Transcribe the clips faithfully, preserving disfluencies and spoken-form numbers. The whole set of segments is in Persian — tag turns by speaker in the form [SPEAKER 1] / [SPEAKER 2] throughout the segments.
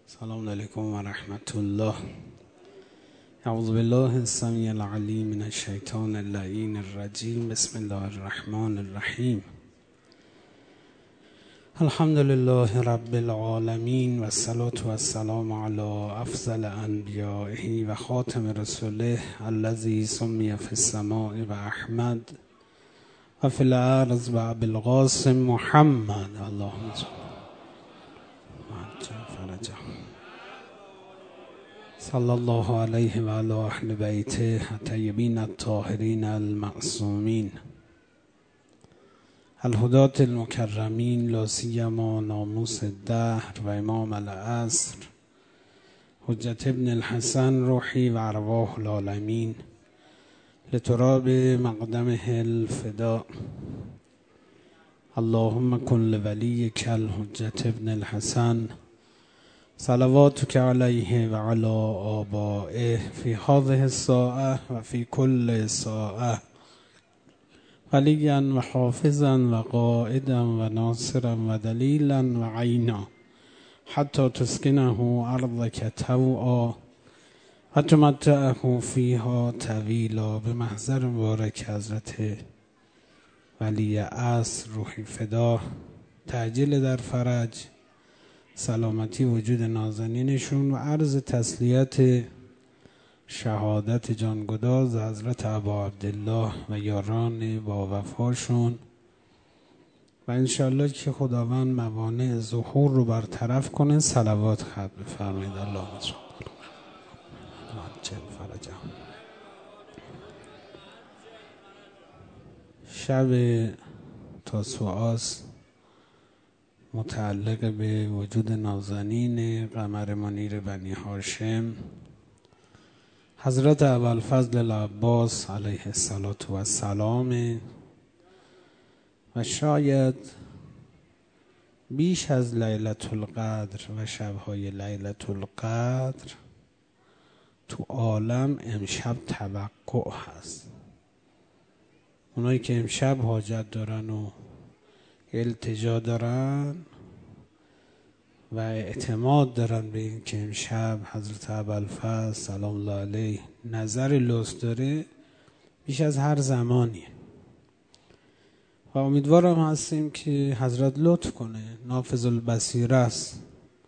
[SPEAKER 1] السلام علیکم و رحمت الله. اعوذ بالله السمیع العلیم من الشیطان اللعین الرجیم. بسم الله الرحمن الرحیم. الحمد لله رب العالمین و الصلاة و السلام علی افضل انبیائه و خاتم رسوله الذی سمی فی السماء و احمد و فی الارض و ابی القاسم محمد. اللهم صل فرجه صلی الله علیه و علی اهل بیته الطیبین الطاهرین المعصومین الهداة المکرمین لا سیما ناموس الدهر و امام العصر حجت ابن الحسن روحی و ارواح العالمین لتراب مقدمه الفداء. اللهم کن لولیک الحجت ابن الحسن صلواتک علیه و علی آبائه فی هذه الساعة و فی کل ساعة ولیا و حافظا و قائدا و ناصرا و دلیلا و عینا حتی تسکنه ارضک طوعا و تمتعه فیها طویلا. به محضر مبارک حضرت ولی عصر روحی فدا تعجیل در فرج سلامتی وجود نازنینشون و عرض تسلیت شهادت جانگداز حضرت ابا عبدالله و یاران با وفاشون و انشالله که خداوند موانع ظهور رو برطرف کنه. صلوات خط بفرمایید. اللهم صل عجل فرجهم. شب تاسوعاست متعلق به وجود نازنین قمر منیر بنی هاشم حضرت ابوالفضل العباس علیه السلام و شاید بیش از لیلة القدر و شبهای لیلة القدر تو عالم امشب توقع هست. اونایی که امشب حاجت دارن و التجا دارن و اعتماد دارن به این که امشب حضرت ابوالفضل سلام الله علیه نظر لطف داره بیش از هر زمانیه و امیدوارم هستیم که حضرت لطف کنه. نافذ البصیر است،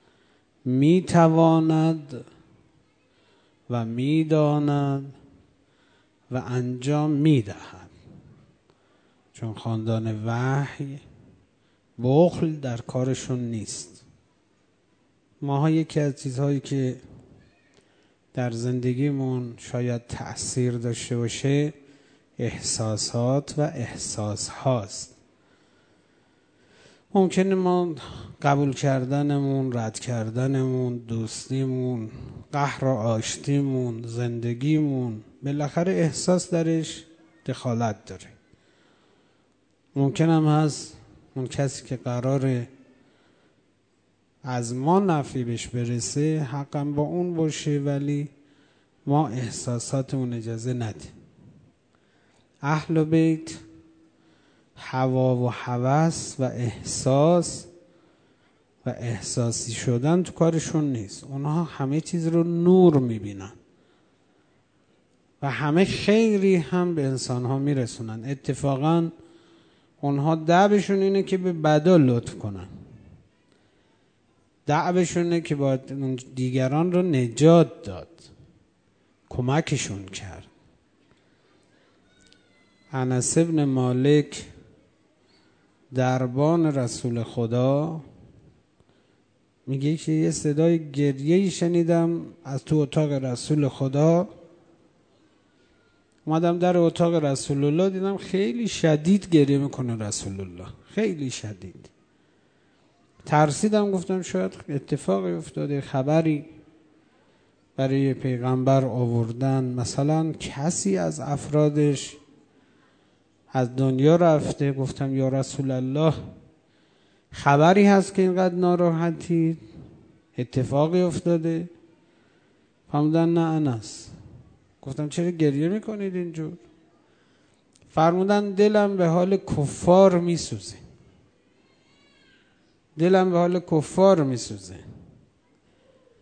[SPEAKER 1] میتواند و میداند و انجام میدهد، چون خاندان وحی بخل در کارشون نیست. ماها یکی از چیزهایی که در زندگیمون شاید تأثیر داشته باشه احساسات و احساس هاست. ممکنه ما قبول کردنمون، رد کردنمون، دوستیمون، قهر و آشتیمون، زندگیمون بالاخره احساس درش دخالت داره. ممکن هم هست اون کسی که قراره از ما نفعی بهش برسه حقا با اون باشه ولی ما احساساتمون اجازه نده. اهل بیت هوا و هوس و احساس و احساسی شدن تو کارشون نیست. اونها همه چیز رو نور میبینن و همه خیری هم به انسانها میرسونن. اتفاقاً اونها دعبشون اینه که به بدا لطف کنن، دعبشون اینه که باید دیگران رو نجات داد، کمکشون کرد. انس بن مالک دربان رسول خدا میگه که یه صدای گریه‌ای شنیدم از تو اتاق رسول خدا. اومدم در اتاق رسول الله دیدم خیلی شدید گریه میکنه رسول الله، خیلی شدید. ترسیدم، گفتم شاید اتفاقی افتاده، خبری برای پیغمبر آوردن، مثلا کسی از افرادش از دنیا رفته. گفتم یا رسول الله خبری هست که اینقدر ناراحتی، اتفاقی افتاده؟ فرمودن نه انس. گفتم چرا گریه میکنید اینجور؟ فرمودن دلم به حال کفار میسوزه، دلم به حال کفار میسوزه.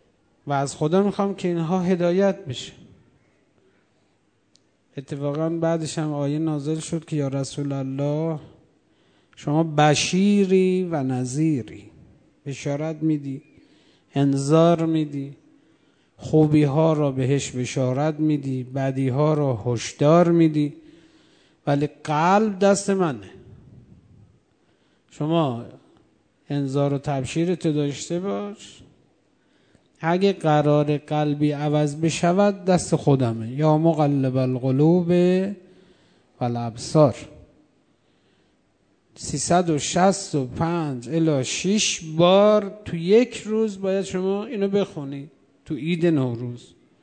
[SPEAKER 1] و از خدا میخوام که اینها هدایت بشه. اتفاقا بعدش هم آیه نازل شد که یا رسول الله شما بشیری و نذیری، بشارت میدی، انذار میدی، خوبی ها را بهش بشارت میدی، بدی ها را هشدار میدی، ولی قلب دست منه. شما انذار و تبشیرت داشته باش، اگه قرار قلبی عوض بشود دست خودمه. یا مقلب القلوب و الابصار. سیصد و شصت و پنج الی شش بار تو یک روز باید شما اینو بخونید تو عید نوروز.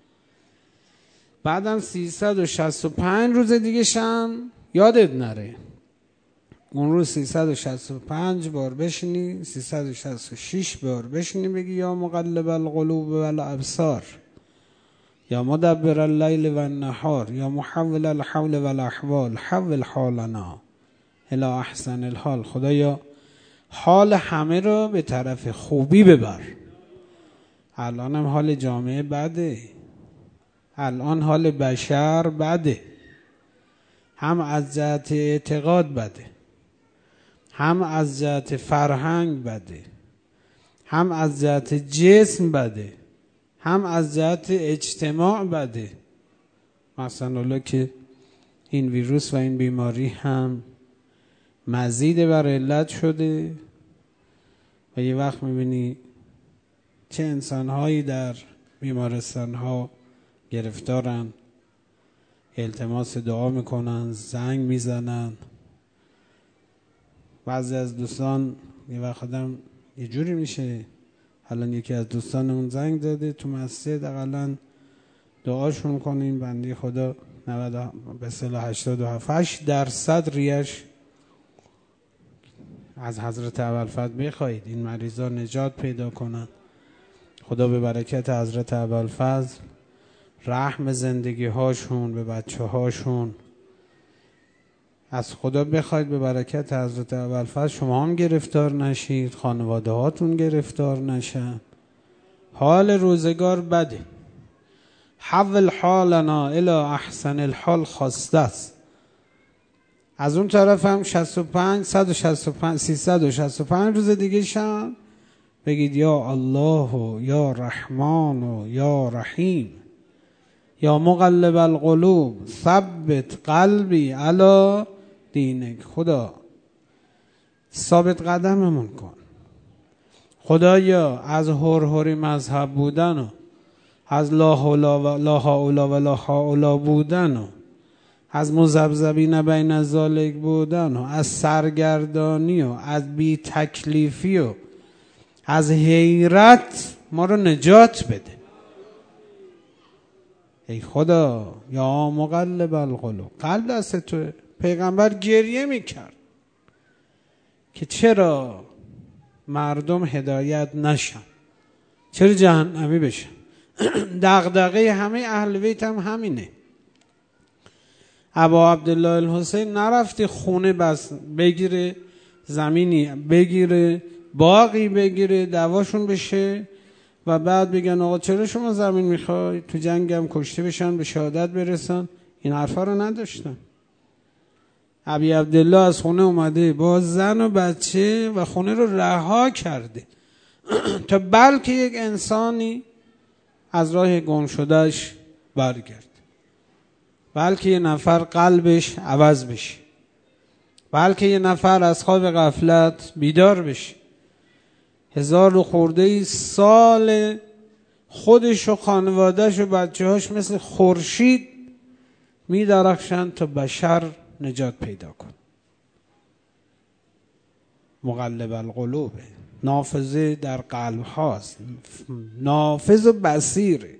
[SPEAKER 1] بعدم سیصد و شصت و پنج روز دیگه شم یادت نره، اون روز سیصد و شصت و پنج بار بشنی، سیصد و شصت و شش بار بشنی بگی یا مقلب القلوب و الابصار، یا مدبر اللیل و النهار، یا محول الحول و الاحوال، حول حالنا الی احسن الحال. خدایا حال همه رو به طرف خوبی ببر. الان هم حال جامعه بده، الان حال بشر بده، هم از جهت اعتقاد بده، هم از جهت فرهنگ بده، هم از جهت جسم بده، هم از جهت اجتماع بده. مثلا الله که این ویروس و این بیماری هم مزید بر علت شده و یه وقت میبینی چه انسانهایی در بیمارستانها گرفتارن، التماس دعا میکنن، زنگ میزنن. بعضی از دوستان یه وقت آدم یه جوری میشه، الان یکی از دوستانمون زنگ داده تو مسجد، اقلا دعاشون کنیم بنده خدا نود به اصطلاح هشتاد و هفت درصد ریش از حضرت ابوالفضل بخواید این مریضا نجات پیدا کنن. خدا به برکت حضرت ابوالفضل رحم زندگی هاشون به بچه هاشون، از خدا بخواید به برکت حضرت ابوالفضل شما هم گرفتار نشید، خانواده هاتون گرفتار نشن. حال روزگار بده. حول حالنا الی احسن الحال خواسته است. از اون طرف هم شصت و پنج صد و شصت و پنج سیصد و شصت و پنج روز دیگه شم بگید یا الله و یا رحمان و یا رحیم، یا مقلب القلوب ثبت قلبی علی دینک. خدا ثابت قدممون کن. خدایا از هرهری مذهب بودن و از لا حول و لا حول و لا حول بودن و از مذبذبین بین ذالک بودن و از سرگردانی و از بی تکلیفی و از حیرت ما رو نجات بده ای خدا. یا مقلب القلوب. قلب دست توه. پیغمبر گریه میکرد که چرا مردم هدایت نشن، چرا جهنمی بشن. دغدغه همه اهل بیت هم همینه. ابا عبدالله الحسین نرفته خونه بس بگیره، زمینی بگیره، باقی بگیره، دعواشون بشه و بعد بگن آقا چرا شما زمین میخوای، تو جنگ هم کشته بشن به شهادت برسن. این حرفا رو نداشتن. ابی عبدالله از خونه اومده با زن و بچه و خونه رو رها کرده تا بلکه یک انسانی از راه گم شدهش برگرد، بلکه یه نفر قلبش عوض بشه، بلکه یه نفر از خواب غفلت بیدار بشه. هزار و خورده سال خودش و خانوادهش و بچه هاش مثل خورشید می درخشن تا بشر نجات پیدا کن. مقلب القلوب، نافذه در قلب هاست، نافذ و بصیره.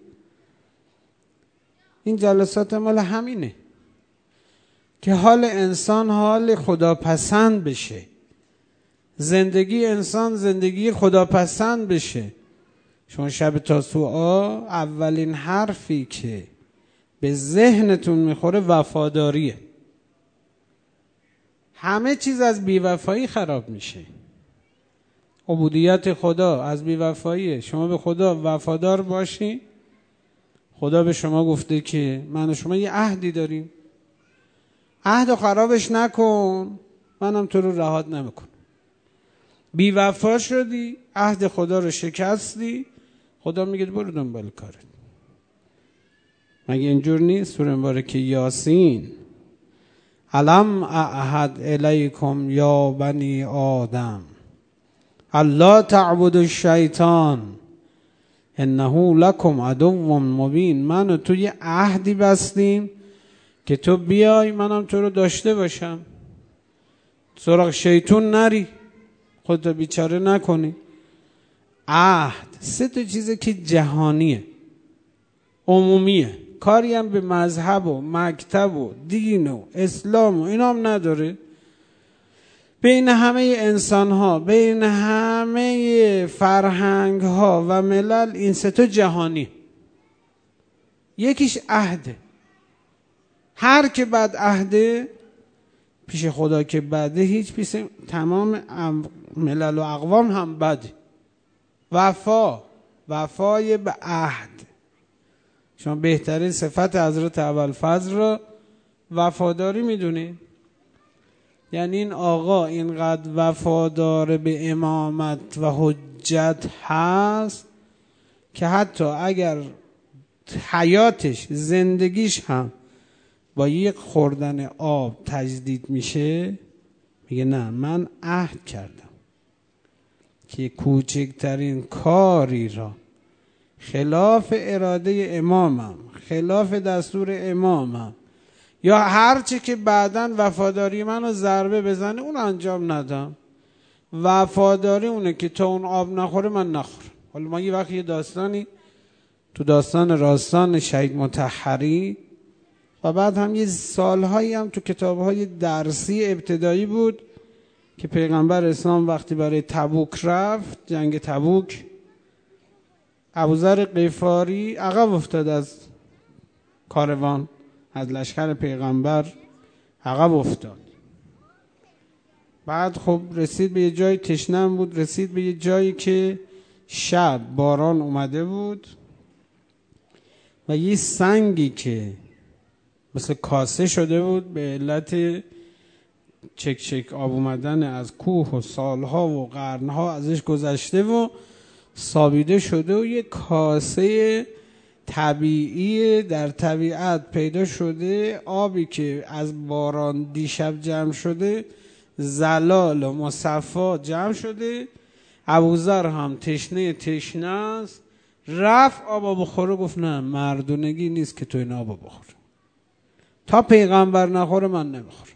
[SPEAKER 1] این جلسات مال همینه که حال انسان حال خداپسند بشه، زندگی انسان زندگی خداپسند بشه. چون شب تاسوعا اولین حرفی که به ذهنتون میخوره وفاداریه. همه چیز از بیوفایی خراب میشه. عبودیت خدا از بیوفاییه. شما به خدا وفادار باشی، خدا به شما گفته که من و شما یه عهدی داریم، عهد رو خرابش نکن، منم تو رو رهات نمیکنم. بیوفا شدی، عهد خدا رو شکستی، خدا میگه برو دنبال کارت. مگه اینجور نیست؟ سوره مبارکه یاسین، الم اعهد الیکم یا بنی آدم الا تعبدوا الشیطان انه لکم عدو مبین. من و تو یه عهدی بستیم که تو بیای منم تو رو داشته باشم، سراغ شیطون نری، خودتو بیچاره نکنی. عهد سه تا چیزه که جهانیه، عمومیه، کاری هم به مذهب و مکتب و دین و اسلام و اینا هم نداره. بین همه انسان ها، بین همه فرهنگ ها و ملل این سه تا جهانی. یکیش عهده، هر که بد عهده پیش خدا که بده، هیچ پیش تمام ملل و اقوام هم بده. وفا، وفای به عهد. شما بهترین صفت حضرت ابوالفضل را وفاداری میدونید. یعنی این آقا اینقدر وفادار به امامت و حجت هست که حتی اگر حیاتش، زندگیش هم با یک خوردن آب تجدید میشه، میگه نه، من عهد کردم که کوچکترین کاری را خلاف اراده امامم، خلاف دستور امامم، یا هرچی که بعداً وفاداری منو ضربه بزنه اون انجام ندم. وفاداری اونه که تا اون آب نخوره من نخورم. حالا ما یه وقت یه داستانی تو داستان راستان شهید مطهری و بعد هم یه سالهایی هم تو کتابهای درسی ابتدایی بود که پیغمبر اسلام وقتی برای تبوک رفت، جنگ تبوک، ابوذر غفاری عقب افتاد از کاروان، از لشکر پیغمبر عقب افتاد. بعد خب رسید به یه جای، تشنه بود، رسید به یه جایی که شب باران اومده بود و یه سنگی که مثل کاسه شده بود به علت چک چک آب اومدن از کوه و سالها و قرنها ازش گذشته و سابیده شده و یه کاسه طبیعی در طبیعت پیدا شده، آبی که از باران دیشب جمع شده زلال و مصفا جمع شده. ابوذر هم تشنه تشنه است، رفت آب بخوره، گفت نه، مردونگی نیست که تو این آب بخور، تا پیغمبر نخوره من نمیخورم،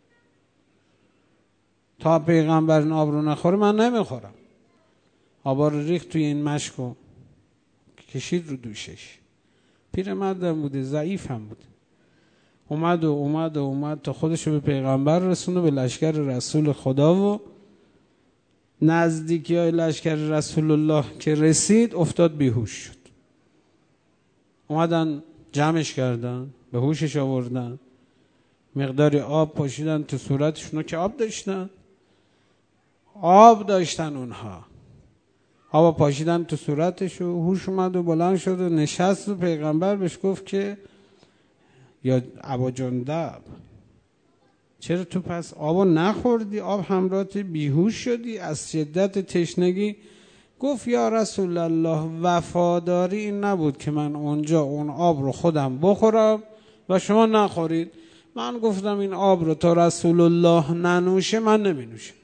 [SPEAKER 1] تا پیغمبر این آب رو نخوره من نمیخورم. آبا رو ریخت توی این مشکو کشید رو دوشش. پیرمردم بوده، ضعیف هم بوده، اومد و اومد و اومد تا خودشو به پیغمبر رسونه، به لشکر رسول خدا. و نزدیکی های لشکر رسول الله که رسید افتاد بیهوش شد. اومدن جمعش کردن، به هوشش آوردن، مقداری آب پاشیدن تو صورتشون که آب داشتن، آب داشتن اونها، آب پاشیدن تو صورتش و هوش اومد و بلند شد و نشست و پیغمبر بهش گفت که یا ابا جندب، چرا تو پس آبو نخوردی؟ آب همراهت بیهوش شدی از شدت تشنگی. گفت یا رسول الله، وفاداری این نبود که من اونجا اون آب رو خودم بخورم و شما نخورید. من گفتم این آب رو تا رسول الله ننوشه من نمی نوشم.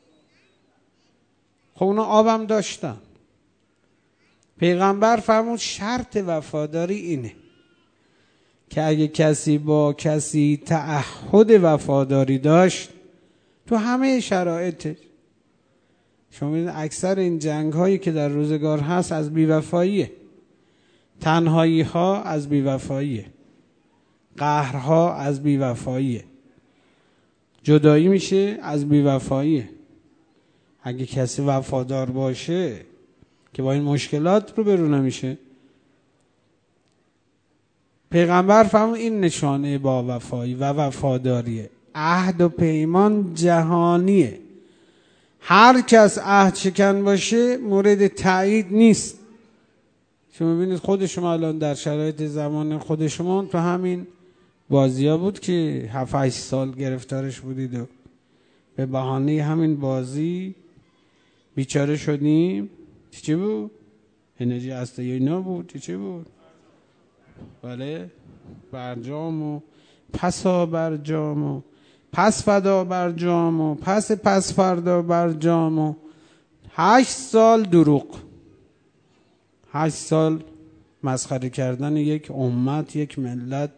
[SPEAKER 1] خب اونا آبم داشتن. پیغمبر فرمود شرط وفاداری اینه که اگه کسی با کسی تعهد وفاداری داشت تو همه شرایط، شما میدونید اکثر این جنگ هایی که در روزگار هست از بیوفاییه، تنهایی ها از بیوفاییه، قهرها از بیوفاییه، جدایی میشه از بیوفاییه. اگه کسی وفادار باشه که با این مشکلات رو برو نمیشه. پیغمبر فرمود این نشانه با وفایی و وفاداریه. عهد و پیمان جهانیه، هر کس عهد شکن باشه مورد تایید نیست. شما ببینید خود شما الان در شرایط زمان خود شما تو همین بازی ها بود که هفت هشت سال گرفتارش بودید و به بهانه همین بازی بیچاره شدیم. چی بود؟ انرژی هسته‌ای اینا بود. چی بود؟ بله، برجام و پسا برجام و پس فدا برجام و پس پس فردا برجام و هشت سال دروغ، هشت سال مسخره کردن یک امت، یک ملت.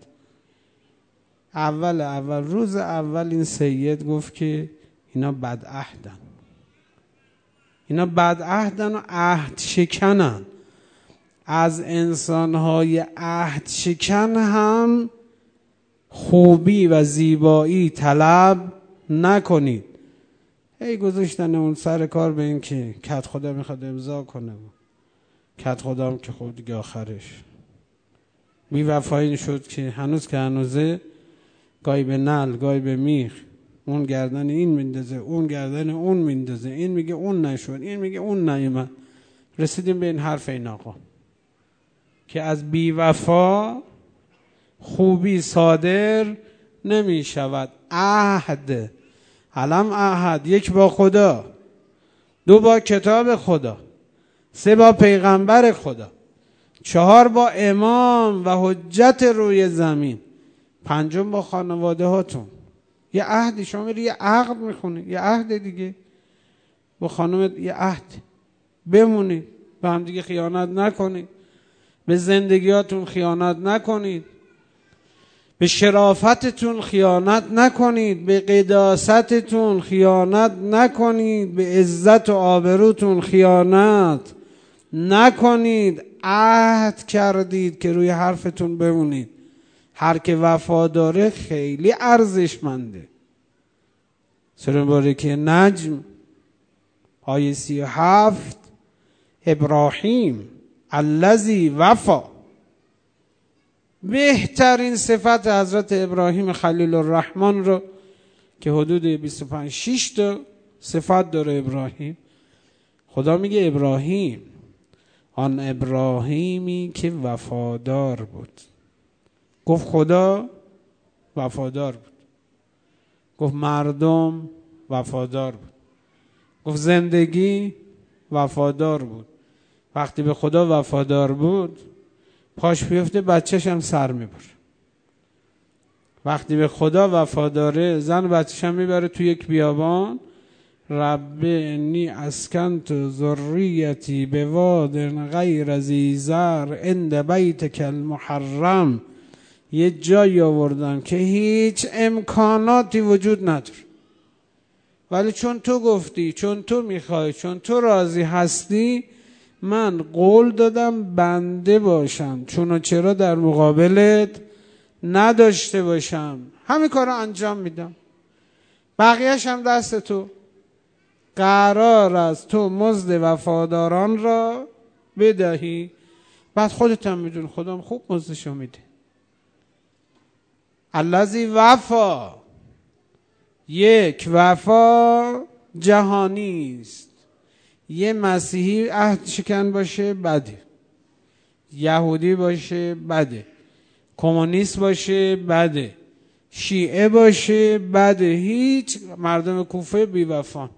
[SPEAKER 1] اول اول روز اول این سید گفت که اینا بدعهدن، اینا بدعهدن و عهد شکنن. از انسانهای عهد شکن هم خوبی و زیبایی طلب نکنید. هی گذاشتن اون سر کار به این که کت خدا میخواد امضا کنه، کت خدا هم که خود دیگه آخرش بی وفایی شد که هنوز که هنوزه گای به نل گای به میخ، اون گردن این میندازه اون گردن اون میندازه، این میگه اون نشد این میگه اون نیومد. رسیدیم به این حرف این آقا که از بی وفا خوبی صادر نمی شود. عهد، علم عهد، یک با خدا، دو با کتاب خدا، سه با پیغمبر خدا، چهار با امام و حجت روی زمین، پنجم با خانواده هاتون. یه عهدی، شما میری یه عقد میخونی، یه عهد دیگه با خانم، یه عهد بمونید، به هم دیگه خیانت نکنید، به زندگیاتون خیانت نکنید، به شرافتتون خیانت نکنید، به قداستتون خیانت نکنید، به عزت و آبروتون خیانت نکنید. عهد کردید که روی حرفتون بمونید. هر که وفاداره خیلی ارزشمنده. سوره مبارکه نجم آیه سی و هفت، ابراهیم الذی وفا. بهترین صفت حضرت ابراهیم خلیل الرحمن رو که حدود بیست و پنج شش تا صفت داره ابراهیم، خدا میگه ابراهیم، آن ابراهیمی که وفادار بود. گفت خدا وفادار بود، گفت مردم وفادار بود، گفت زندگی وفادار بود. وقتی به خدا وفادار بود پاش بیفته بچهش هم سر میبره. وقتی به خدا وفاداره زن بچهش هم میبره تو یک بیابان، رب انی اسکنت ذریتی بواد غیر ذی زرع عند بیتک المحرم. یه جایی آوردم که هیچ امکاناتی وجود نداره، ولی چون تو گفتی، چون تو میخوای، چون تو راضی هستی، من قول دادم بنده باشم، چون و چرا در مقابلت نداشته باشم. همین کار رو انجام میدم، بقیهش هم دست تو. قرار است تو مزد وفاداران را بدهی، بعد خودت هم میدون خودم خوب مزدشو میده. الذی وفا، یک وفا جهانی است. یه مسیحی عهد شکن باشه بده، یهودی باشه بده، کمونیست باشه بده، شیعه باشه بده. هیچ مردم کوفه بی وفا.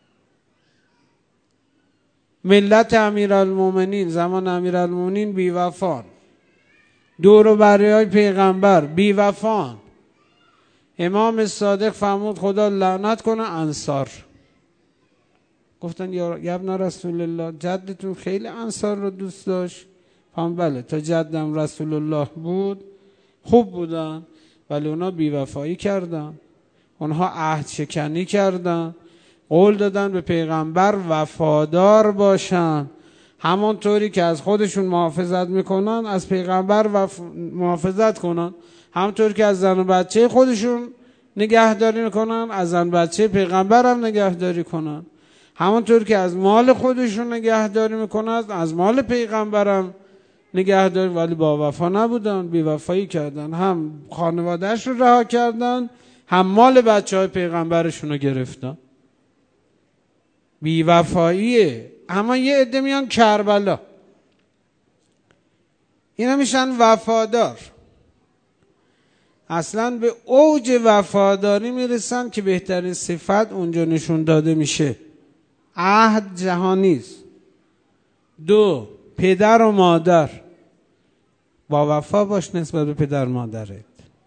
[SPEAKER 1] ملت امیرالمومنین زمان امیرالمومنین بی وفا، دور و بری های پیغمبر بی وفا. امام صادق فرمود خدا لعنت کنه انصار. گفتن یا ابن رسول الله، جدتون خیلی انصار رو دوست داشت؟ فرمود بله، تا جدم رسول الله بود خوب بودن، ولی اونا بیوفایی کردن، اونها عهد شکنی کردن، قول دادن به پیغمبر وفادار باشن. همونطوری که از خودشون محافظت میکنن از پیغمبر وف... محافظت کنن، همونطوری که از زن و بچه خودشون نگهداری میکنن از زن و بچه پیغمبر هم نگهداری کنن، همونطور که از مال خودشون نگهداری میکنن از مال پیغمبرم نگهداری. ولی با وفا نبودن، بی وفایی کردن، هم خانوادهش رو رها کردن، هم مال بچه های پیغمبرشون رو گرفتن. بی‌وفاییه. اما یه عده میان کربلا، اینا میشن وفادار. اصلا به اوج وفاداری میرسن که بهترین صفت اونجا نشون داده میشه. عهد جهانی است. دو، پدر و مادر، با وفا باش نسبت به پدر مادرت.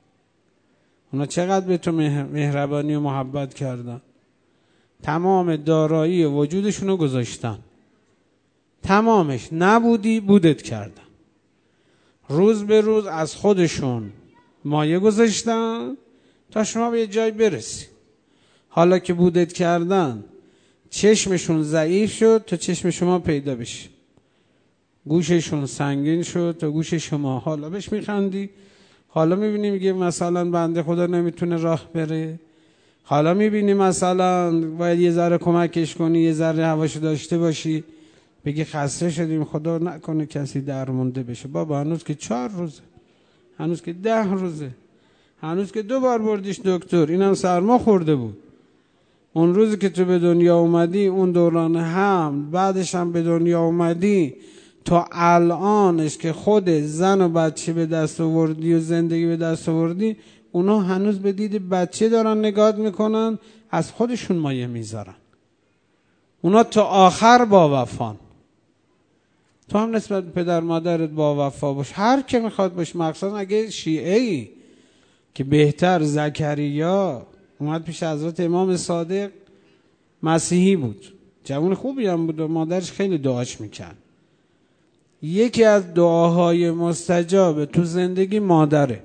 [SPEAKER 1] اونا چقدر به تو مهربانی و محبت کردن، تمام دارایی وجودشون رو گذاشتن، تمامش نبودی بودت کردن، روز به روز از خودشون مایه گذاشتن تا شما به یه جای برسی. حالا که بودت کردن چشمشون ضعیف شد تا چشم شما پیدا بشه، گوششون سنگین شد تا گوش شما. حالا بهش میخندی، حالا میبینی میگه مثلا بنده خدا نمیتونه راه بره، حالا میبینی مثلا باید یه ذره کمکش کنی، یه ذره هواشو داشته باشی، بگی خسته شدیم خدا نکنه کسی درمونده بشه. بابا هنوز که چهار روزه، هنوز که ده روزه، هنوز که دو بار بردیش دکتر، اینم سرما خورده بود. اون روزی که تو به دنیا اومدی، اون دوران حمل، بعدش هم به دنیا اومدی، تا الانش که خود زن و بچه به دست آوردی و زندگی به دست آوردی، اونا هنوز به دید بچه دارن نگاه میکنن، از خودشون مایه میذارن. اونا تا آخر با وفان. تو هم نسبت به پدر مادرت با وفا باش، هر که میخواد باش. مخصوصا اگه شیعه‌ای که بهتر، زکریا اومد پیش حضرت امام صادق، مسیحی بود، جوان خوبی هم بود و مادرش خیلی دعاش میکرد. یکی از دعاهای مستجاب تو زندگی مادره.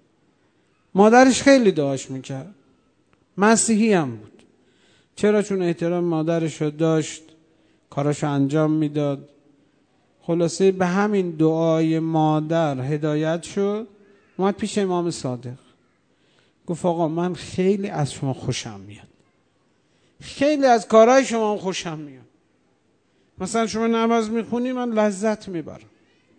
[SPEAKER 1] مادرش خیلی دعاش میکرد، مسیحی هم بود. چرا؟ چون احترام مادرش رو داشت، کاراشو انجام میداد. خلاصه به همین دعای مادر هدایت شد، اومد پیش امام صادق، گفت آقا من خیلی از شما خوشم میاد، خیلی از کارهای شما خوشم میاد. مثلا شما نماز میخونی من لذت میبرم،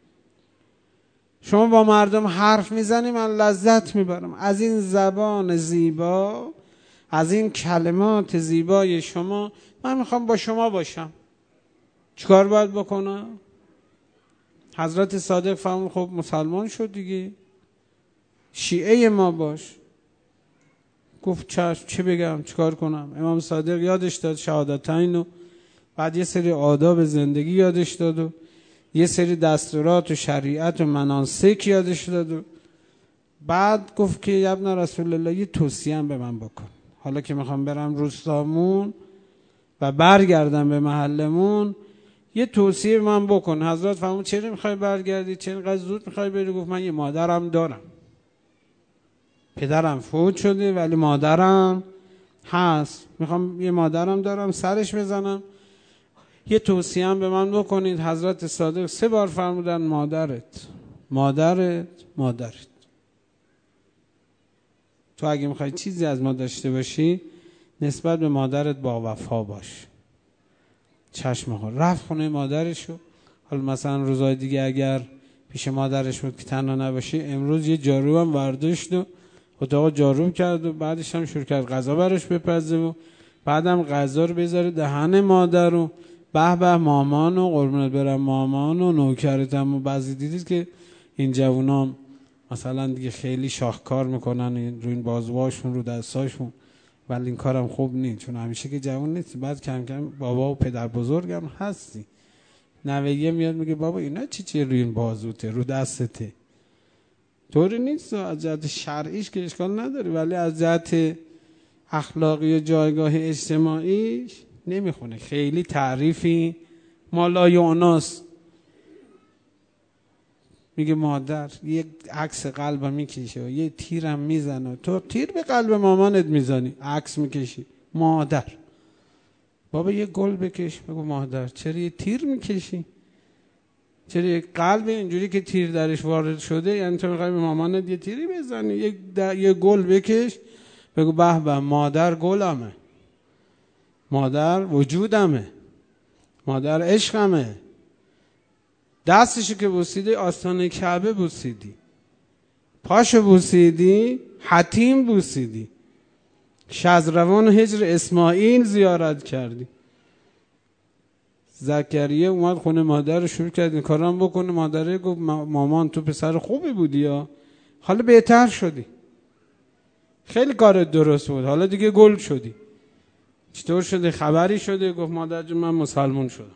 [SPEAKER 1] شما با مردم حرف میزنی من لذت میبرم، از این زبان زیبا، از این کلمات زیبای شما من میخوام با شما باشم. چیکار باید بکنم؟ حضرت صادق فرمود خب مسلمان شد دیگه، شیعه ما باش. گفت چشم، چه بگم، چیکار کنم؟ امام صادق یادش داد شهادتین و بعد یه سری آداب زندگی یادش داد و یه سری دستورات و شریعت و مناسک یادش داد و بعد گفت که ابن رسول الله یه توصیه هم به من بکن، حالا که میخوام برم روستامون و برگردم به محلمون، یه توصیه به من بکن. حضرت فرمود چرا میخوای برگردی، چرا اینقدر زود میخوای بری؟ گفت من یه مادرم دارم، پدرم فوت شده ولی مادرم هست، میخوام یه مادرم دارم سرش بزنم، یه توصیه هم به من بکنید. حضرت صادق سه بار فرمودن مادرت، مادرت، مادرت. تو اگه میخوای چیزی از ما داشته باشی نسبت به مادرت با وفا باش. چشم ها رفت خونه مادرشو. حالا مثلا روزهای دیگه اگر پیش مادرش بود که تنها نباشی، امروز یه جارو هم برداشت و اتاق جارو کرد و بعدش هم شروع کرد غذا براش بپزه و بعدم غذا رو بذاره دهن مادر و به به مامان و قربونت برم مامان و نوکرتم. و بعضی دیدید که این جوانان مثلا دیگه خیلی شاهکار میکنن روی این بازوهاشون رو دستاشون، ولی این کارم خوب نیست، چون همیشه که جوان نیستی، بعد کم کم بابا و پدر بزرگم هستی، نویه میاد میگه بابا اینا چی چی روی این بازوته رو دستته. طوری نیست، از جهت شرعیش که اشکال نداره، ولی از جهت اخلاقی و جایگاه اجتماعیش نمیخونه. خیلی تعریفی مالای اوناست. میگه مادر یک عکس قلبم میکشه و یه تیرم میزنه، تو تیر به قلب مامانت میزنی عکس میکشی. مادر بابا یه گل بکش. بگو مادر چرا یه تیر میکشی؟ چرا یه قلب اینجوری که تیر درش وارد شده، یعنی تو میخوای به مامانت یه تیری بزنی؟ یه, یه گل بکش. بگو به به مادر گلمه، مادر وجودمه، مادر عشقمه. دستشو که بوسیدی آستانه کعبه بوسیدی، پاشو بوسیدی حتیم بوسیدی، شزروان و هجر اسماعیل زیارت کردی. زکریا اومد خونه مادر رو شروع کرد این کارام بکنه. مادره گفت مامان تو پسر خوبی بودی یا حالا بهتر شدی، خیلی کارت درست بود، حالا دیگه گل شدی. چطور شده؟ خبری شده؟ گفت مادر جون من مسلمان شدم،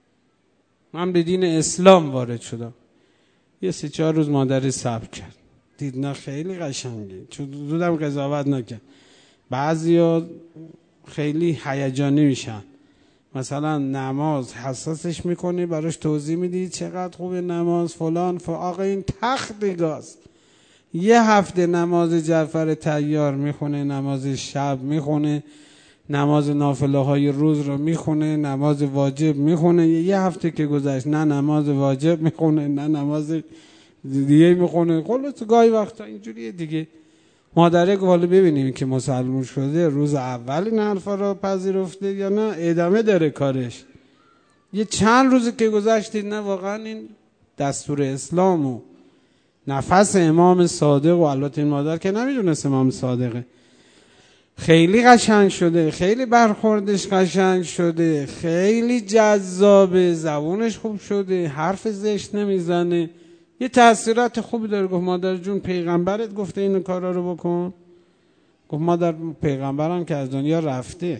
[SPEAKER 1] من به دین اسلام وارد شدم. یه سه چهار روز مادری صبر کرد، دید نه خیلی قشنگه، چون زودم قضاوت نکرد. بعضیا خیلی هیجانی میشن، مثلا نماز حساسش میکنی، براش توضیح میدی چقدر خوبه نماز فلان فلان. آقا این تختگاست. یه هفته نماز جعفر طیار میخونه، نماز شب میخونه، نماز نافله های روز رو میخونه، نماز واجب میخونه. یه هفته که گذشت نه نماز واجب میخونه نه نماز دیگه میخونه. خلاص گاهی وقتا اینجوریه دیگه. مادره گفت حالا ببینیم که مسلمون شده روز اول این حرفا رو پذیرفته یا نه ادامه داره کارش. یه چند روزی که گذشتید نه واقعا این دستور اسلام و نفس امام صادق، و البته این مادر که نمیدونست امام صادقه، خیلی قشنگ شده، خیلی برخوردش قشنگ شده، خیلی جذابه، زبونش خوب شده، حرف زشت نمیزنه، یه تأثیرات خوبی داره. گفت مادر جون پیغمبرت گفته این کارا رو بکن؟ گفت مادر پیغمبرم که از دنیا رفته،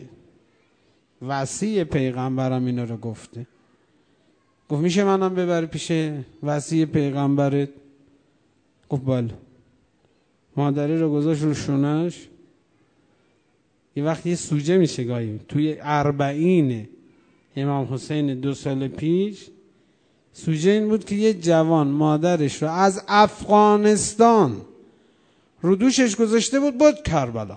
[SPEAKER 1] وصی پیغمبرم اینا رو گفته. گفت میشه منم ببری پیش وصی پیغمبرت؟ گفت بله. مادری رو گذاشت رو شونش. یه وقت یه سوژه میشه گاهی توی اربعین امام حسین دو سال پیش، سوژه این بود که یه جوان مادرش رو از افغانستان رو دوشش گذاشته بود برد کربلا.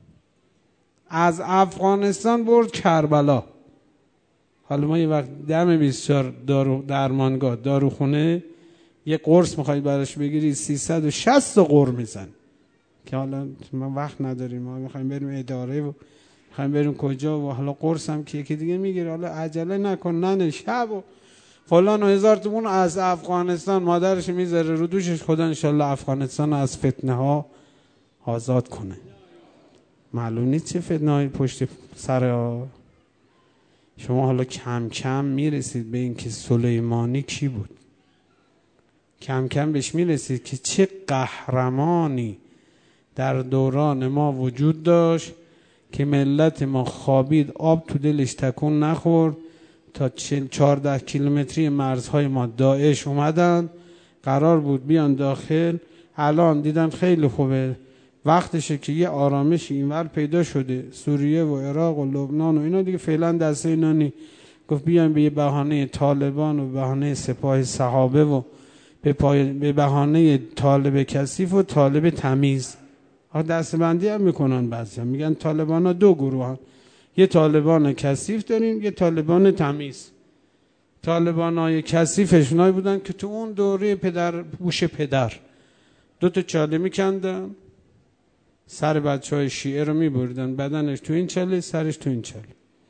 [SPEAKER 1] از افغانستان برد کربلا. حالا ما یه وقت دم بیست و چهار دارو درمانگاه داروخونه یه قرص میخواید براش بگیری سیصد و شصت تا قرص میزن که حالا ما وقت نداریم، ما میخوایم بریم اداره و میخوایم بریم کجا و حالا قرص هم که یکی دیگه میگیره، حالا عجله نکن ننه شب و فلان و هزار تومون از افغانستان مادرش میذاره رو دوشش. خدا انشالله افغانستان از فتنه ها آزاد کنه. معلوم نیست چه فتنه های پشت سر ها. شما حالا کم کم میرسید به این که سلیمانی کی بود، کم کم بهش میرسید که چه قهرمانی در دوران ما وجود داشت که ملت ما خوابید آب تو دلش تکون نخورد. تا چهارده کیلومتری مرزهای ما داعش اومدن، قرار بود بیان داخل. الان دیدن خیلی خوبه، وقتشه که یه آرامشی اینور پیدا شده، سوریه و عراق و لبنان و اینا دیگه فعلا دست اینا نی. گفت بیان به یه بهانه طالبان و بهانه سپاه صحابه و به, پای... به بهانه طالب کثیف و طالب تمیز. ها دستبندی هم میکنن بعضی هم میگن طالبان ها دو گروه هم. یه طالبان کثیف داریم، یه طالبان تمیز. طالبان های کثیفشونایی بودن که تو اون دوره پدر بوش پدر دو تا چاله میکندن، سر بچه های شیعه رو میبردن، بدنش تو این چاله سرش تو این چاله.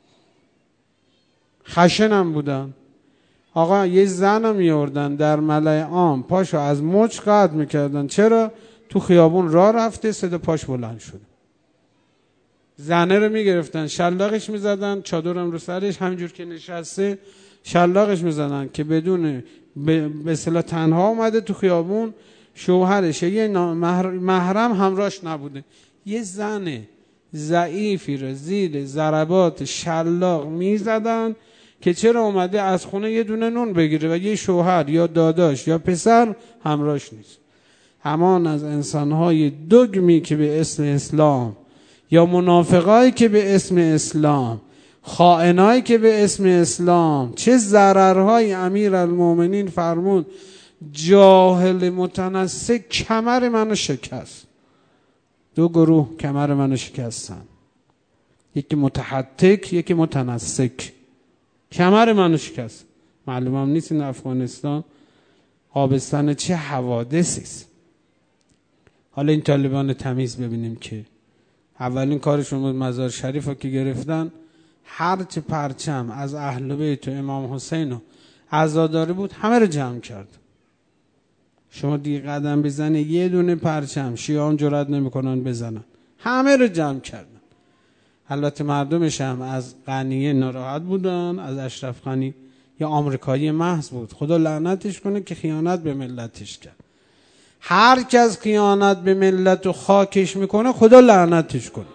[SPEAKER 1] خشن هم بودن. آقا یه زن رو میاردن در ملأ عام پاشو از مچ قطع میکردن. چرا؟ تو خیابون راه رفته صدا پاش بلند شده. زنه رو میگرفتن شلاقش میزدن، چادرم رو سرش همینجور که نشسته شلاقش میزدن که بدون به اصطلاح تنها اومده تو خیابون، شوهرش یه محرم همراهش نبوده، یه زن ضعیفی رو زیر ضربات شلاق میزدن که چرا اومده از خونه یه دونه نون بگیره و یه شوهر یا داداش یا پسر همراهش نیست. همان از انسانهای دگمی که به اسم اسلام یا منافقایی که به اسم اسلام، خائنایی که به اسم اسلام، چه ضررهای امیرالمومنین فرمود جاهل متنسک کمر منو شکست. دو گروه کمر منو شکستن، یکی متحتک یکی متنسک. کمر منو شکست. معلوم هم نیست این افغانستان آبستن چه حوادثی است. حالا این طالبان تمیز ببینیم که اولین کارشون بود مزار شریف رو که گرفتن، هر چه پرچم از اهل بیت و امام حسین و عزاداری بود همه رو جمع کرد. شما دیگه قدم بزنه یه دونه پرچم شیعان جرئت نمیکنن بزنن، همه رو جمع کردن. البته مردمش هم از غنیه ناراحت بودن، از اشرف غنی یا آمریکایی محض بود، خدا لعنتش کنه که خیانت به ملتش کرد. هر کس خیانت به ملت و خاکش میکنه خدا لعنتش کنه.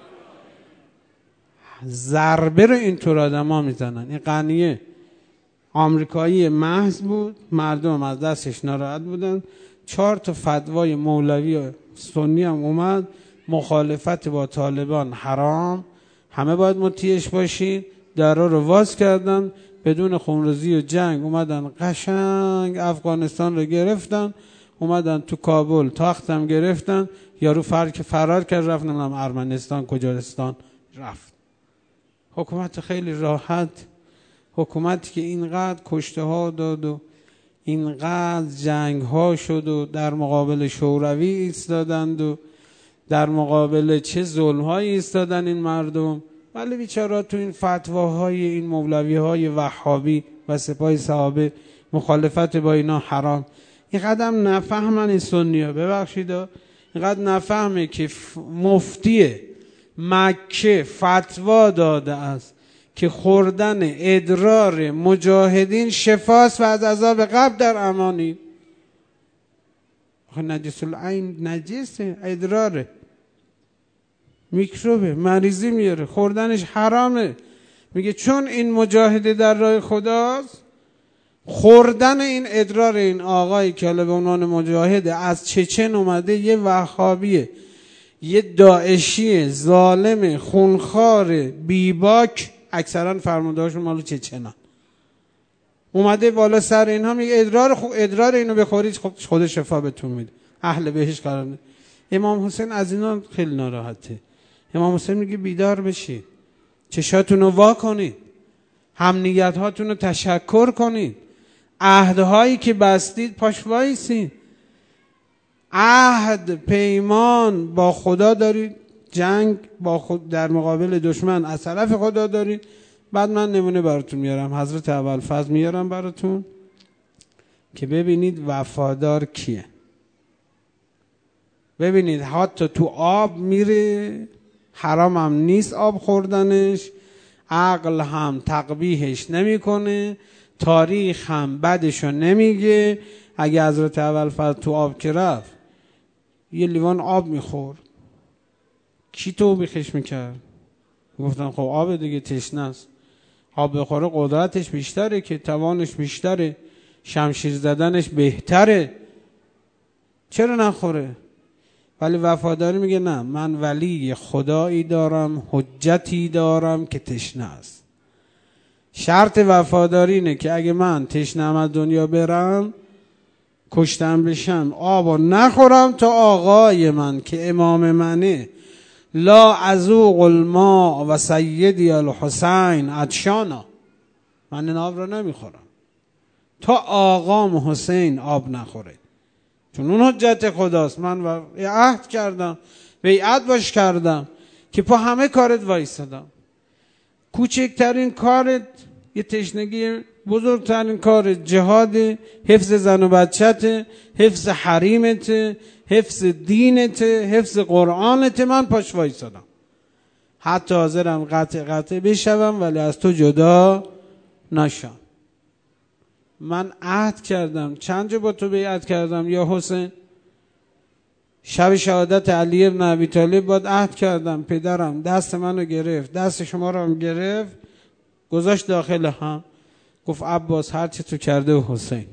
[SPEAKER 1] ضربه رو اینطور آدما میزنن. این غنیه آمریکایی محض بود، مردم از دستش ناراحت بودن، چهار تا فتوای مولوی و سنی هم اومد، مخالفت با طالبان حرام، همه باید مطیعش باشین، درا رو واز کردن، بدون خونریزی و جنگ اومدن قشنگ افغانستان رو گرفتن، اومدن تو کابل تاختم گرفتن، یارو فرق فرار کرد رفت نمیدونم ارمنستان کجاستان رفت. حکومت خیلی راحت، حکومتی که اینقدر کشته ها داد و اینقدر جنگ ها شد و در مقابل شوروی ایستادند و در مقابل چه ظلم هایی ایستادن این مردم، ولی بیچاره تو این فتواهای این مولوی های وهابی و سپاه صحابه مخالفت با اینا حرام. اینقدر نفهمن این سنی ها، ببخشید اینقدر نفهمه که مفتی مکه فتوا داده است که خوردن ادرار مجاهدین شفاست و از عذاب قبر در امانی. نجس العین نجسه، ادراره، میکروبه، مریضی میاره، خوردنش حرامه. میگه چون این مجاهده در راه خداست، خوردن این ادرار این آقایی که حالا به عنوان مجاهده از چچن اومده، یه وهابیه، یه داعشی ظالم خونخوار بیباک، اکثرا فرماندهاشون مالو چچنان، اومده بالا سر اینها میگه ادرار خو... ادرار اینو بخورید خود شفا بهتون میده، اهل بهش قرار میده. امام حسین از اینا خیلی ناراحته. امام حسین میگه بیدار بشید، چشاتون رو وا کنید، هم نیت هاتون رو تشکر کنید، عهدهایی که بستید پاش وایسید، عهد پیمان با خدا دارید، جنگ با خود در مقابل دشمن از طرف خدا دارید. بعد من نمونه براتون میارم، حضرت ابوالفضل میارم براتون که ببینید وفادار کیه. ببینید حتی تو آب میره، حرام هم نیست آب خوردنش، عقل هم تقبیحش نمیکنه، تاریخ هم بدشو نمیگه. اگه حضرت ابوالفضل تو آب که رفت یه لیوان آب میخورد، کی تو بیخش میکرد؟ گفتن خب آب دیگه، تشنه است، آب بخوره قدرتش بیشتره، که توانش بیشتره، شمشیر زدنش بهتره، چرا نخوره؟ ولی وفاداری میگه نه، من ولی خدایی دارم، حجتی دارم که تشنه است. شرط وفاداری اینه که اگه من تشنه‌ام از دنیا برم، کشتم بشم، آبو نخورم تا آقای من که امام منه، لا ازوق الماء و سیدی الحسین عطشانا، من این آب رو نمیخورم تا آقام حسین آب نخوره، چون اون حجت خداست. من عهد کردم، بیعت باش کردم که پا همه کارت وایسادم. کوچکترین کارت یه تشنگی، بزرگترین کارت جهاد، حفظ زن و بچت، حفظ حریمت، حفظ دینت، حفظ قرآنت، من پاش وایسادم. حتی حاضرم قطع قطع بشوم ولی از تو جدا نشم. من عهد کردم، چند جا با تو بیعت کردم یا حسین؟ شب شهادت علی بن ابی طالب باید عهد کردم، پدرم دست منو گرفت، دست شما رو هم گرفت، گذاشت داخل هم، گفت عباس هر چی تو کرده و حسین.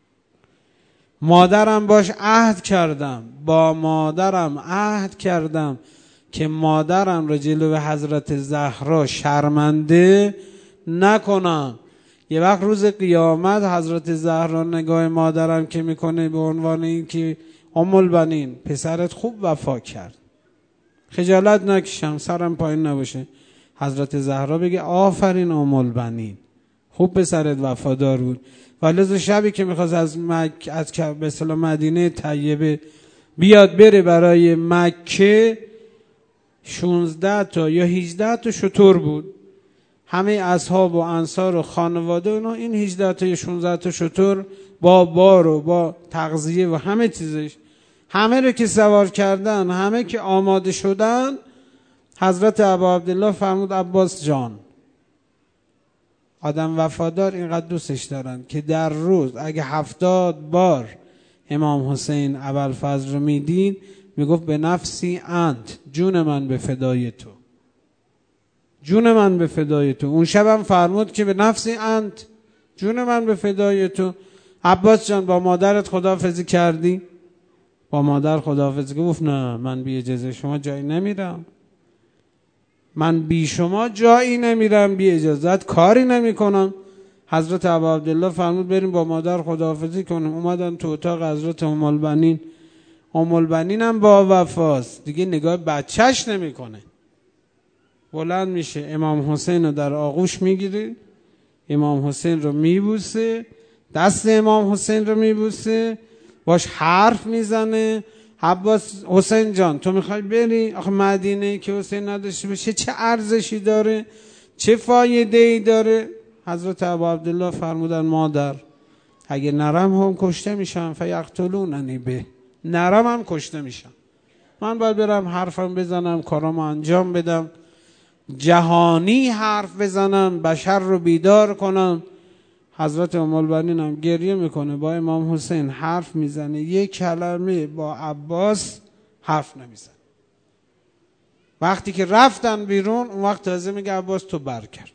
[SPEAKER 1] مادرم باش عهد کردم، با مادرم عهد کردم که مادرم رو جلو حضرت زهرا شرمنده نکنم. یه وقت روز قیامت حضرت زهرا نگاه مادرم که میکنه به عنوان این که ام البنین، پسرت خوب وفا کرد، خجالت نکشم، سرم پایین نباشه. حضرت زهرا بگه آفرین ام البنین، خوب پسرت وفادار بود. ولی شبی که میخواست از مکه، از به اصطلاح مدینه طیبه بیاد بره برای مکه، شانزده تا یا هجده تا شتر بود، همه اصحاب و انصار و خانواده اونا، این هجده تا یا شانزده تا شتر با بار و با تغذیه و همه چیزش، همه رو که سوار کردن، همه که آماده شدن، حضرت ابا عبدالله فرمود عباس جان، آدم وفادار اینقدر دوستش دارن که در روز اگه هفتاد بار امام حسین ابوالفضل رو میدین میگفت به نفسی انت، جون من به فدای تو، جون من به فدای تو. اون شبم فرمود که به نفسی انت، جون من به فدای تو. عباس جان با مادرت خداحافظی کردی؟ با مادر خداحافظی گفت نه من بی اجازه شما جایی نمیرم، من بی شما جایی نمیرم، بی اجازت کاری نمی کنم. حضرت ابا عبدالله فرمود بریم با مادر خداحافظی کنیم. اومدن تو اتاق حضرت ام البنین. ام البنین هم با وفاست، دیگه نگاه بچهش نمی کنه. بلند میشه امام حسین رو در آغوش میگیره، امام حسین رو میبوسه، دست امام حسین رو میبوسه، باش حرف میزنه. عباس حسین جان تو میخوای بری؟ آخه مدینه که حسین نداشته باشه چه ارزشی داره، چه فایده ای داره؟ حضرت ابا عبدالله فرمودن مادر اگه نرم هم کشته میشم فیقتلوننی به، نرم هم کشته میشم، من باید برم حرفم بزنم، کارامو انجام بدم، جهانی حرف بزنم، بشر رو بیدار کنم. حضرت ام البنین هم گریه میکنه با امام حسین حرف میزنه، یک کلمه با عباس حرف نمیزنه. وقتی که رفتن بیرون اون وقت تازه میگه عباس تو برگرد.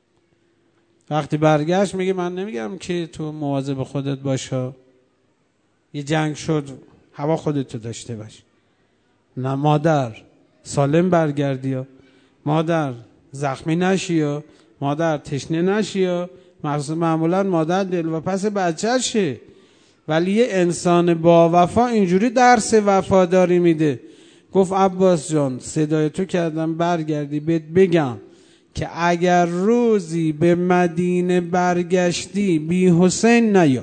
[SPEAKER 1] وقتی برگشت میگه من نمیگم که تو مواظب خودت باشه، یه جنگ شد هوا خودتو داشته باش، نه مادر سالم برگردی یا مادر زخمی نشی یا مادر تشنه نشی یا معمولا مادر دل و پس بچه‌شه، ولی یه انسان با وفا اینجوری درس وفاداری میده. گفت عباس جان صدای تو کردم برگردی بهت بگم که اگر روزی به مدینه برگشتی بی حسین نیا،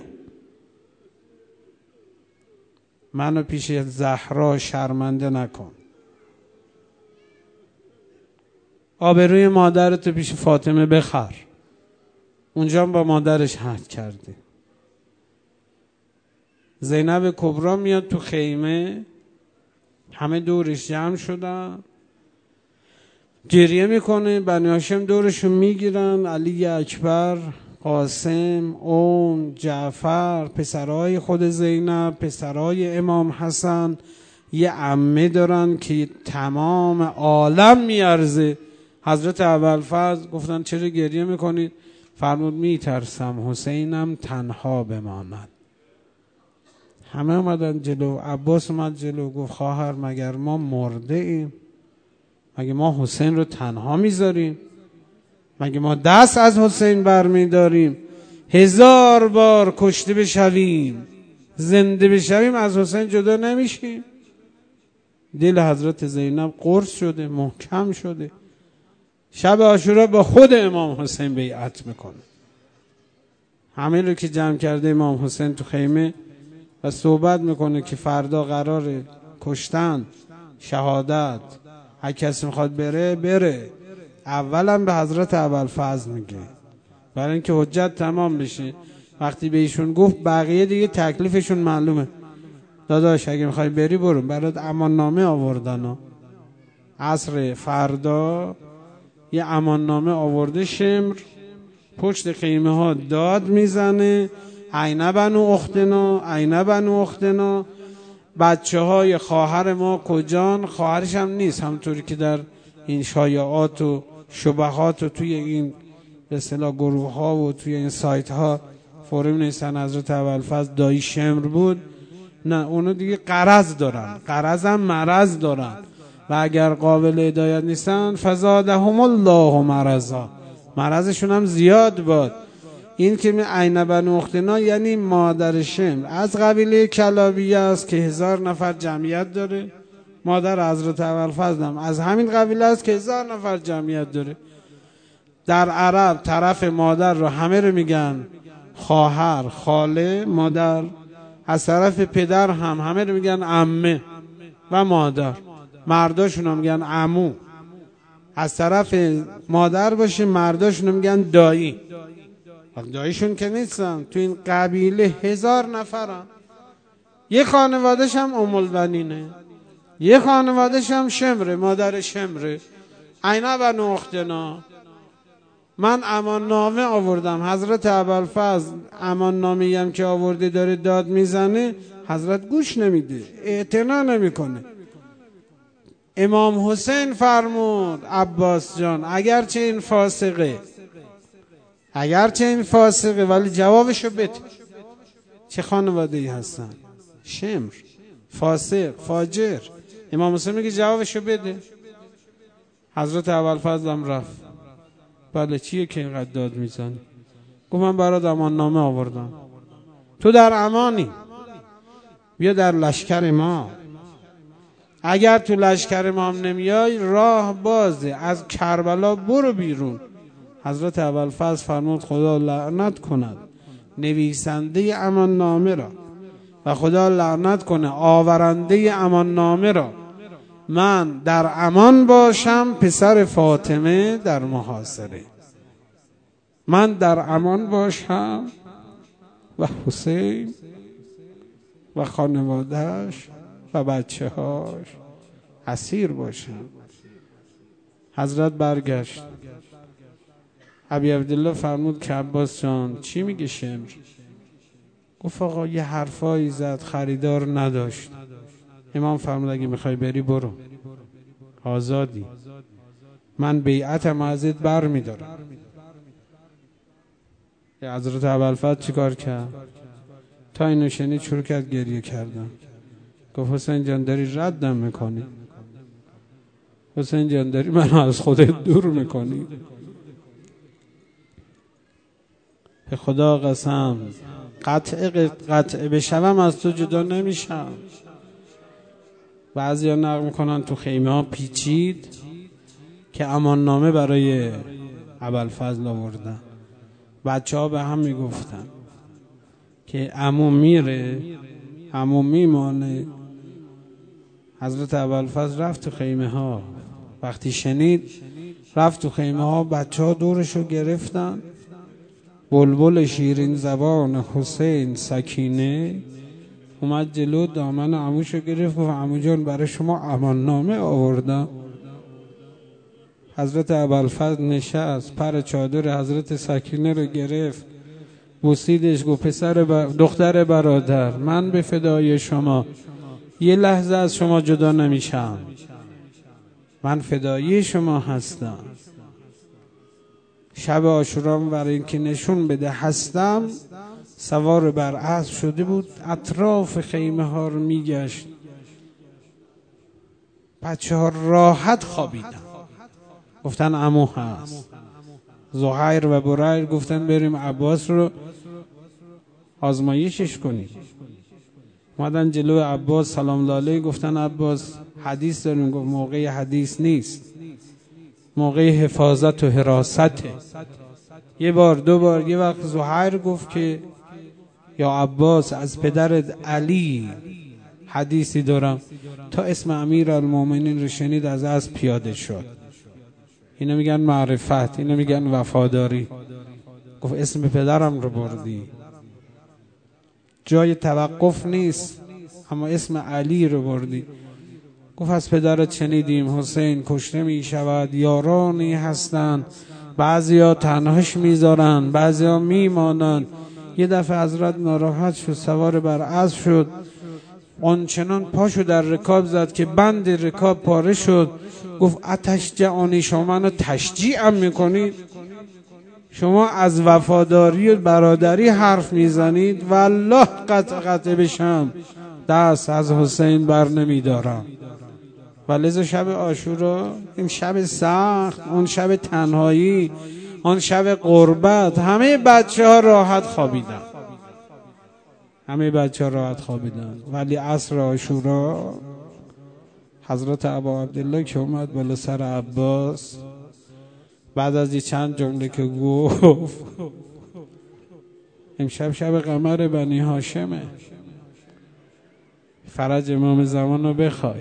[SPEAKER 1] منو پیش زهرا شرمنده نکن، آبروی مادرتو پیش فاطمه بخر. اونجا با مادرش حد کرده. زینب کبرا میاد تو خیمه، همه دورش جمع شدن، گریه میکنه، بنی هاشم دورشون میگیرن، علی اکبر، قاسم، اون، جعفر، پسرای خود زینب، پسرای امام حسن، یه عمه دارن که تمام عالم میارزه. حضرت ابوالفضل گفتن چرا گریه میکنید؟ فرمود میترسم حسینم تنها بماند. همه اومدن جلو، عباس اومد جلو گفت خواهر مگر ما مرده ایم؟ مگه ما حسین رو تنها میذاریم؟ مگه ما دست از حسین برمیداریم؟ هزار بار کشته بشویم زنده بشویم از حسین جدا نمیشیم؟ دل حضرت زینب قرص شده، محکم شده. شب عاشورا با خود امام حسین بیعت میکنه. همه رو که جمع کرده امام حسین تو خیمه و صحبت میکنه که فردا قراره کشتن، شهادت، هر کسی میخواد بره بره. اولا به حضرت ابوالفضل میگه برای اینکه حجت تمام بشه. وقتی به ایشون گفت بقیه دیگه تکلیفشون معلومه، داداش اگه میخوای بری برو. برات امان نامه آوردن. عصر فردا یه امان نامه آورده شمر، پشت خیمه ها داد میزنه عین بنو اختنا، عین بنو اختنا، بچه های خواهر ما کجان؟ خواهرش هم نیست، همونطوری که در این شایعات و شبهات و توی این به اصطلاح گروه ها و توی این سایت ها فوری نیستن حضرت ابوالفضل دایی شمر بود. نه، اونو دیگه قرض دارن، قرض هم مرض دارن و اگر قابل هدایت نیستن فزادهم الله مرضا، مرضشون هم زیاد باد. این که می عین بنو اختنا یعنی مادر شمر از قبیله کلابیه است که هزار نفر جمعیت داره. مادر حضرت ابوالفضل هم از همین قبیله است که هزار نفر جمعیت داره. در عرب طرف مادر رو همه رو میگن خواهر، خاله، مادر. از طرف پدر هم همه رو میگن عمه و مادر. مرداشون هم میگن عمو. از طرف مادر باشه مرداشون میگن دایی. داییشون که نیستن. تو این قبیله هزار نفرن. یه خانوادش هم ام البنینه، یه خانوادش هم شمره، مادر شمره. اینا بنو اختنا، من امان نامه آوردم. حضرت ابوالفضل امان نامه هم که آورده داره داد میزنه، حضرت گوش نمیده، اعتنا نمیکنه. امام حسین فرمود عباس جان اگرچه این فاسقه، اگرچه این فاسقه ولی جوابشو بده. چه خانواده ای هستن؟ شمر، فاسق، فاجر. امام حسین میگه جوابشو بده. حضرت ابوالفضل هم رفت. بله چیه که اینقدر داد میزنی؟ گفت من برات امان نامه آوردم، تو در امانی، بیا در لشکر ما. اگر تو لشکر ما هم نمیای راه بازه، از کربلا برو بیرون. حضرت ابوالفضل فرمود خدا لعنت کند نویسنده امان نامه را و خدا لعنت کنه آورنده امان نامه را. من در امان باشم، پسر فاطمه در محاصره. من در امان باشم و حسین و خانوادهش و بچه هاش اسیر باشم. حضرت برگشت. ابی عبدالله فرمود که عباس جان چی میگه شمر؟ گفت آقا یه حرفایی زد خریدار نداشت. امام فرمود اگه میخوای بری برو، آزادی، من بیعتم ازت بر میدارم. حضرت ابوالفضل چیکار کرد؟ تا اینو شنید شروع کرد گریه کردن. گفت حسین جان داری ردم میکنی، حسین جان داری منو از خودت دور میکنی. به خدا قسم قطع قطع بشم از تو جدا نمیشم. بعضی ها نقل میکنن تو خیمه ها پیچید که امان نامه برای ابوالفضل آوردن. بچه ها به هم میگفتن که عمو میره عمو میمانه. حضرت ابوالفضل رفت تو خیمه ها. وقتی شنید رفت تو خیمه ها، بچه ها دورشو گرفتن. بلبل شیرین زبان حسین سکینه اومد جلو، دامن عموشو گرفت و عمو جان برای شما امان نامه آوردم. حضرت ابوالفضل نشست، پر چادر حضرت سکینه رو گرفت، بوسیدش، گفت پسر بر... دختر برادر، من به فدای شما یه لحظه از شما جدا نمیشم، من فدایی شما هستم. شب عاشورام برای اینکه نشون بده هستم، سوار بر اسب شده بود، اطراف خیمه ها رو میگشت. بچه ها راحت خوابیدن. گفتن عمو هست. زهیر و بریر گفتن بریم عباس رو آزمایشش کنیم. اومدن جلو عباس سلام الله علیه، گفتن عباس حدیث داریم. گفت موقع حدیث نیست، موقع حفاظت و حراسته. یه بار دو بار یه وقت زهیر گفت که یا عباس از پدرت علی حدیثی دارم، تا اسم امیر المومنین رو شنید از از پیاده شد. اینا میگن معرفت، اینا میگن وفاداری. گفت اسم پدرم رو بردی، جای توقف نیست، اما اسم علی رو بردی. گفت از پدرت شنیدیم حسین کشته می شود، یارانی هستند، بعضی ها تنهاش میذارن، بعضی ها میمانن. یه دفعه حضرت ناراحت شد، سوار بر اسب شد، آنچنان پاشو در رکاب زد که بند رکاب پاره شد. گفت آتش جعانی، شما منو تشجیعم میکنید؟ شما از وفاداری و برادری حرف میزنید؟ والله قطع قطع بشم دست از حسین بر نمیدارم. ولذا شب عاشورا، این شب سخت، اون شب تنهایی، اون شب غربت، همه بچه ها راحت خوابیدن، همه بچه ها راحت خوابیدن. ولی عصر عاشورا حضرت ابا عبدالله که اومد بالا سر عباس، بعد از یه چند جمله که گفت امشب شب قمر بنی هاشمه، فرج امام زمان رو بخوای،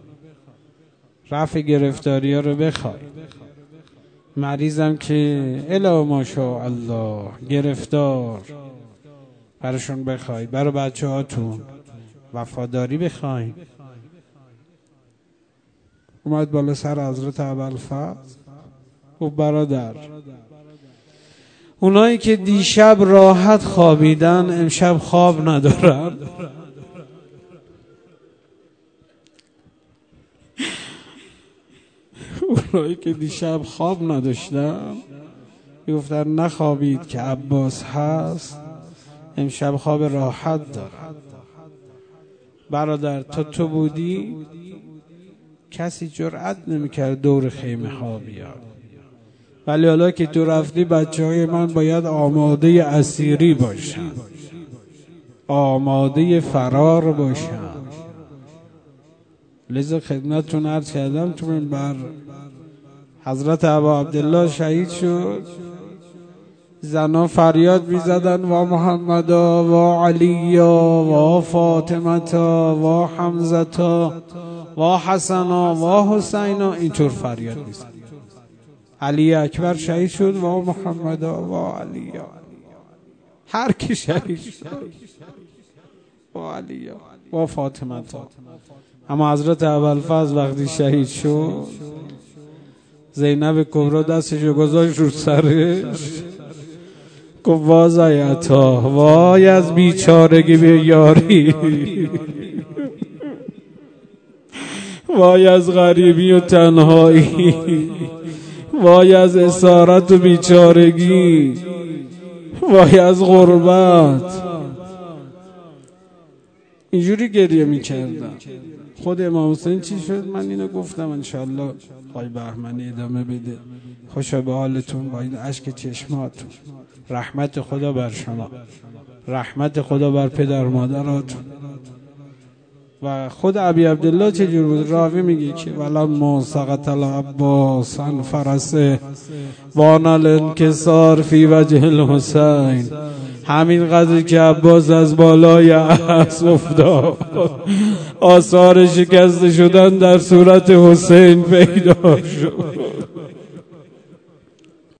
[SPEAKER 1] رفع گرفتاری ها رو بخوای، مریضم که الا ماشاءالله گرفتار براشون بخوای، برای بچه هاتون وفاداری بخوای. اومد بالا سر حضرت ابوالفضل و برادر، اونایی که دیشب راحت خوابیدن امشب خواب ندارن. اونایی که دیشب خواب نداشتن گفتن نخوابید که عباس هست، امشب خواب راحت دارن. برادر تا تو بودی کسی جرأت نمی‌کرد دور خیمه ها بیاد، ولی حالا که تو رفتی بچه های من باید آماده اسیری باشن، آماده فرار باشن. لذا خدمتتون عرض کردم تو منبر حضرت ابا عبدالله شهید شد، زنا فریاد می‌زدن و محمدا و علیا و فاطمتا و حمزتا و حسنا و حسینا، اینطور فریاد می‌زدن. علی اکبر شهید شد و محمدا و علیا، هر کی شهید شد و علیا و فاطمتا. اما حضرت ابوالفضل وقتی شهید شد زینب کبرا دستشو گذاشت رو سرش، گفت وازایتا، وای از بیچارگی به یاری، وای از غریبی و تنهایی، وای از اسارت و بیچارگی، وای از غربت. اینجوری گریه میکردم. خود امام حسین چی شد؟ من اینو گفتم، انشالله آقای بهمنی ادامه بده. خوشا به حالتون با این اشک چشماتون. رحمت خدا بر شما، رحمت خدا بر پدر مادراتون. و خود ابی عبدالله چجور بود؟ راوی میگه که ولما سقط العباس عن فرسه وانا الانکسار فی وجه الحسین، همین قدر که عباس از بالای اسب افتاد آثار شکست شدن در صورت حسین پیدا شد.